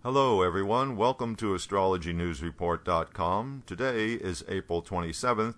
Hello, everyone. Welcome to AstrologyNewsReport.com. Today is April 27th,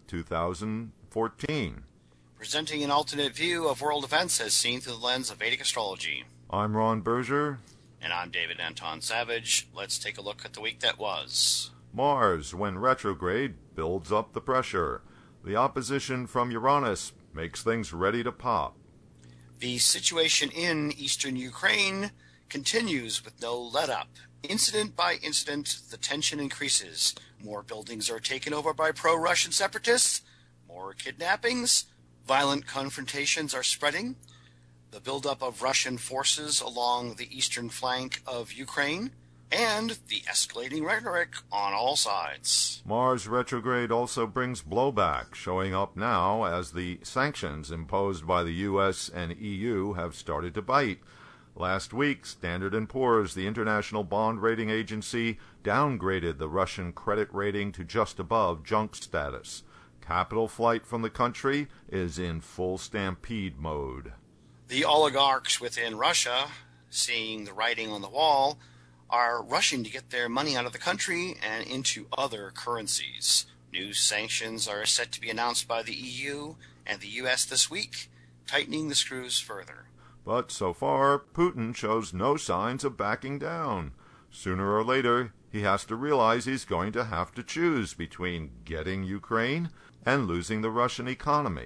2014. Presenting an alternate view of world events as seen through the lens of Vedic astrology. I'm Ron Berger. And I'm David Anton Savage. Let's take a look at the week that was. Mars, when retrograde, builds up the pressure. The opposition from Uranus makes things ready to pop. The situation in eastern Ukraine continues with no let-up. Incident by incident, the tension increases. More buildings are taken over by pro-Russian separatists. More kidnappings. Violent confrontations are spreading. The buildup of Russian forces along the eastern flank of Ukraine. And the escalating rhetoric on all sides. Mars retrograde also brings blowback, showing up now as the sanctions imposed by the U.S. and EU have started to bite. Last week, Standard & Poor's, the international bond rating agency, downgraded the Russian credit rating to just above junk status. Capital flight from the country is in full stampede mode. The oligarchs within Russia, seeing the writing on the wall, are rushing to get their money out of the country and into other currencies. New sanctions are set to be announced by the EU and the US this week, tightening the screws further. But so far, Putin shows no signs of backing down. Sooner or later, he has to realize he's going to have to choose between getting Ukraine and losing the Russian economy.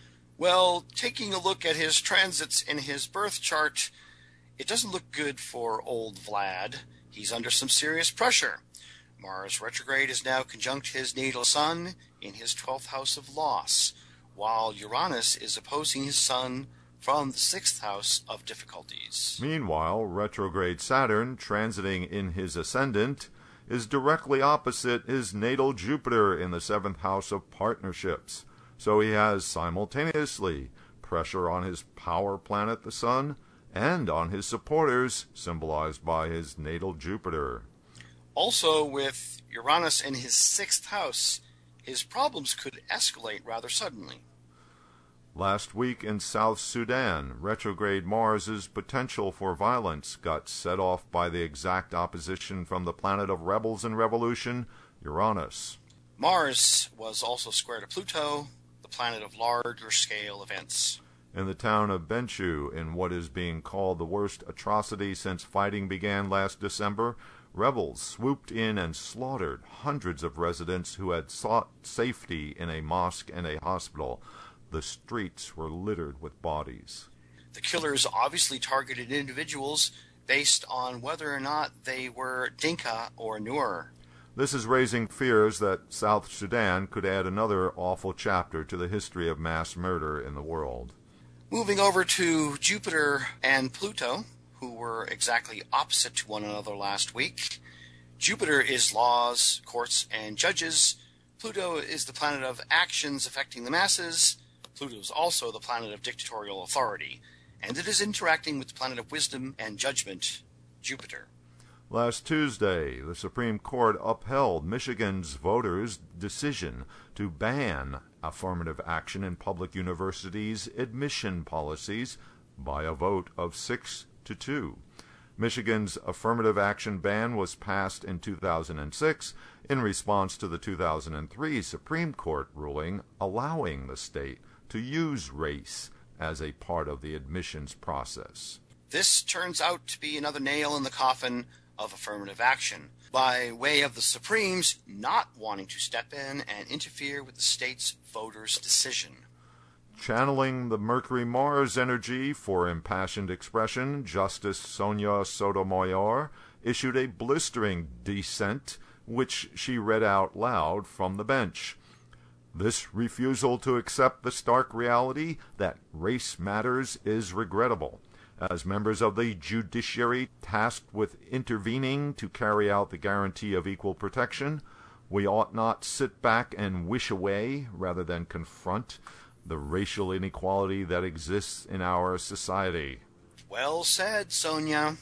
Well, taking a look at his transits in his birth chart, it doesn't look good for old Vlad. He's under some serious pressure. Mars retrograde is now conjunct his natal sun in his 12th house of loss, while Uranus is opposing his sun from the 6th house of difficulties. Meanwhile, retrograde Saturn, transiting in his ascendant, is directly opposite his natal Jupiter in the 7th house of partnerships. So he has simultaneously pressure on his power planet, the Sun, and on his supporters, symbolized by his natal Jupiter. Also, with Uranus in his 6th house, his problems could escalate rather suddenly. Last week in South Sudan, retrograde Mars's potential for violence got set off by the exact opposition from the planet of rebels and revolution, Uranus. Mars was also square to Pluto, the planet of larger-scale events. In the town of Benchu, in what is being called the worst atrocity since fighting began last December, rebels swooped in and slaughtered hundreds of residents who had sought safety in a mosque and a hospital. The streets were littered with bodies. The killers obviously targeted individuals based on whether or not they were Dinka or Nur. This is raising fears that South Sudan could add another awful chapter to the history of mass murder in the world. Moving over to Jupiter and Pluto, who were exactly opposite to one another last week. Jupiter is laws, courts, and judges. Pluto is the planet of actions affecting the masses. Pluto is also the planet of dictatorial authority, and it is interacting with the planet of wisdom and judgment, Jupiter. Last Tuesday, the Supreme Court upheld Michigan's voters' decision to ban affirmative action in public universities' admission policies by a vote of 6-2. Michigan's affirmative action ban was passed in 2006 in response to the 2003 Supreme Court ruling allowing the state to use race as a part of the admissions process. This turns out to be another nail in the coffin of affirmative action, by way of the Supremes not wanting to step in and interfere with the state's voters' decision. Channeling the Mercury-Mars energy for impassioned expression, Justice Sonia Sotomayor issued a blistering dissent, which she read out loud from the bench. This refusal to accept the stark reality that race matters is regrettable. As members of the judiciary tasked with intervening to carry out the guarantee of equal protection, we ought not sit back and wish away rather than confront the racial inequality that exists in our society. Well said, Sonia.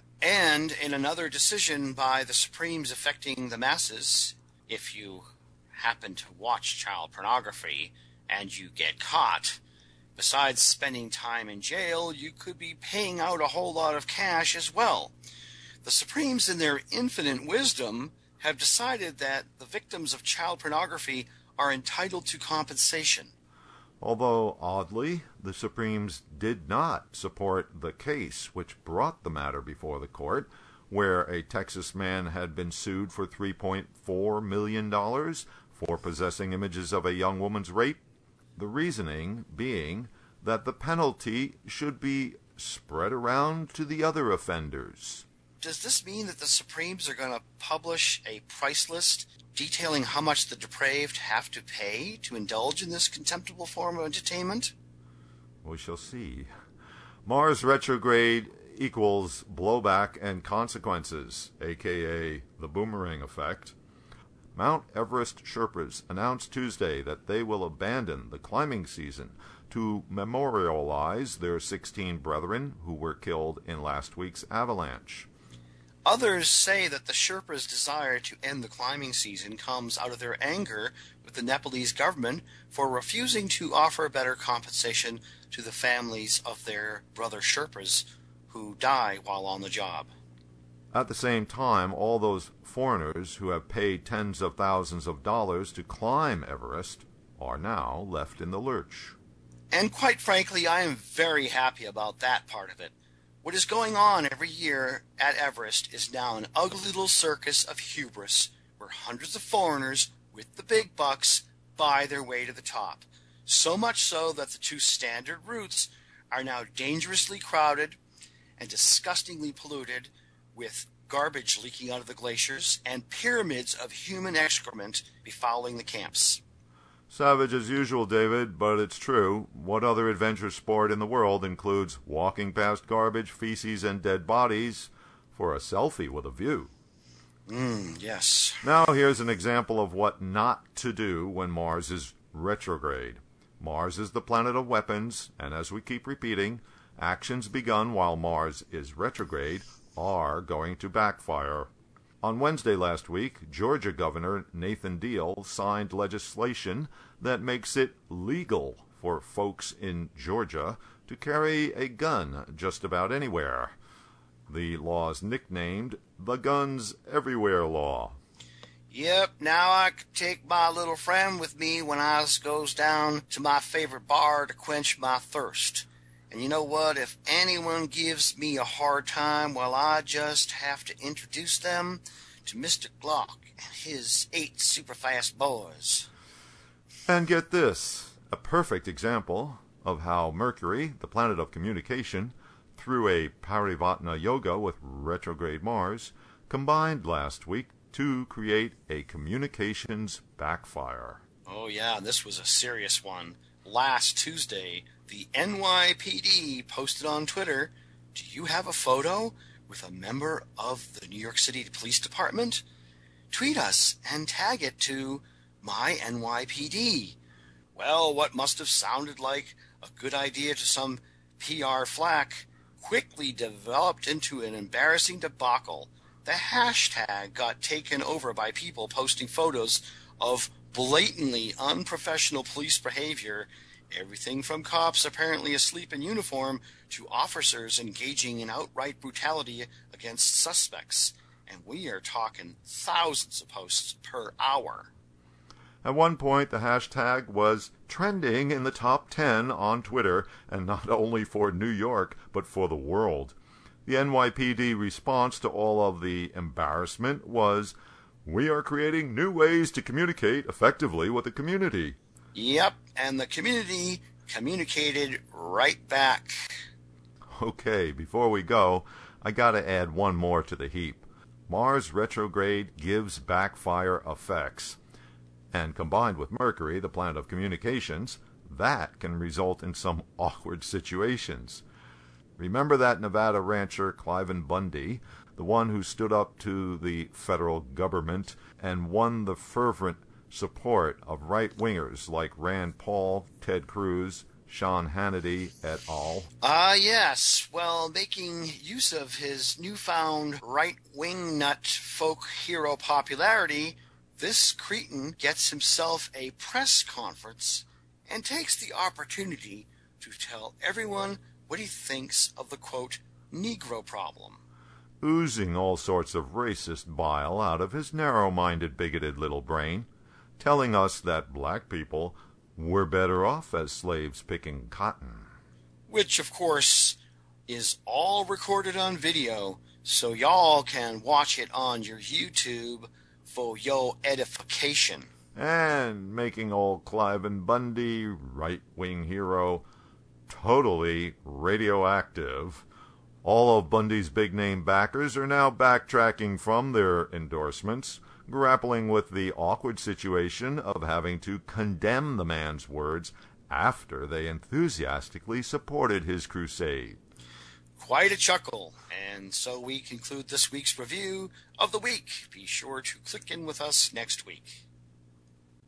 And in another decision by the Supremes affecting the masses, if you happen to watch child pornography and you get caught, besides spending time in jail, you could be paying out a whole lot of cash as well. The Supremes, in their infinite wisdom, have decided that the victims of child pornography are entitled to compensation. Although, oddly, the Supremes did not support the case which brought the matter before the court, where a Texas man had been sued for $3.4 million for possessing images of a young woman's rape, the reasoning being that the penalty should be spread around to the other offenders. Does this mean that the Supremes are going to publish a price list detailing how much the depraved have to pay to indulge in this contemptible form of entertainment? We shall see. Mars retrograde equals blowback and consequences, aka the boomerang effect. Mount Everest Sherpas announced Tuesday that they will abandon the climbing season to memorialize their 16 brethren who were killed in last week's avalanche. Others say that the Sherpas' desire to end the climbing season comes out of their anger with the Nepalese government for refusing to offer better compensation to the families of their brother Sherpas who die while on the job. At the same time, all those foreigners who have paid tens of thousands of dollars to climb Everest are now left in the lurch. And quite frankly, I am very happy about that part of it. What is going on every year at Everest is now an ugly little circus of hubris where hundreds of foreigners with the big bucks buy their way to the top. So much so that the two standard routes are now dangerously crowded and disgustingly polluted with garbage leaking out of the glaciers and pyramids of human excrement befouling the camps. Savage as usual, David, but it's true. What other adventure sport in the world includes walking past garbage, feces, and dead bodies for a selfie with a view? Yes. Now here's an example of what not to do when Mars is retrograde. Mars is the planet of weapons, and as we keep repeating, actions begun while Mars is retrograde are going to backfire. On Wednesday last week, Georgia Governor Nathan Deal signed legislation that makes it legal for folks in Georgia to carry a gun just about anywhere. The law is nicknamed the Guns Everywhere Law. Yep, now I can take my little friend with me when I goes down to my favorite bar to quench my thirst. And you know what? If anyone gives me a hard time, well, I just have to introduce them to Mr. Glock and his 8 super-fast boys. And get this, a perfect example of how Mercury, the planet of communication, through a Parivatna Yoga with retrograde Mars, combined last week to create a communications backfire. Oh yeah, this was a serious one. Last Tuesday, the NYPD posted on Twitter, "Do you have a photo with a member of the New York City Police Department? Tweet us and tag it to my NYPD." Well, what must have sounded like a good idea to some PR flack quickly developed into an embarrassing debacle. The hashtag got taken over by people posting photos of blatantly unprofessional police behavior, everything from cops apparently asleep in uniform to officers engaging in outright brutality against suspects. And we are talking thousands of posts per hour. At one point, the hashtag was trending in the top 10 on Twitter, and not only for New York, but for the world. The NYPD response to all of the embarrassment was, "We are creating new ways to communicate effectively with the community." Yep, and the community communicated right back. Okay, before we go, I gotta add one more to the heap. Mars retrograde gives backfire effects. And combined with Mercury, the planet of communications, that can result in some awkward situations. Remember that Nevada rancher Cliven Bundy, the one who stood up to the federal government and won the fervent support of right-wingers like Rand Paul, Ted Cruz, Sean Hannity, et al.? Yes. Well, making use of his newfound right-wing nut folk hero popularity, this cretin gets himself a press conference and takes the opportunity to tell everyone what he thinks of the, quote, Negro problem. oozing all sorts of racist bile out of his narrow-minded, bigoted little brain, telling us that black people were better off as slaves picking cotton. Which, of course, is all recorded on video, so y'all can watch it on your YouTube for your edification. And making old Cliven Bundy, right-wing hero, totally radioactive. All of Bundy's big-name backers are now backtracking from their endorsements, grappling with the awkward situation of having to condemn the man's words after they enthusiastically supported his crusade. Quite a chuckle, and so we conclude this week's review of the week. Be sure to click in with us next week.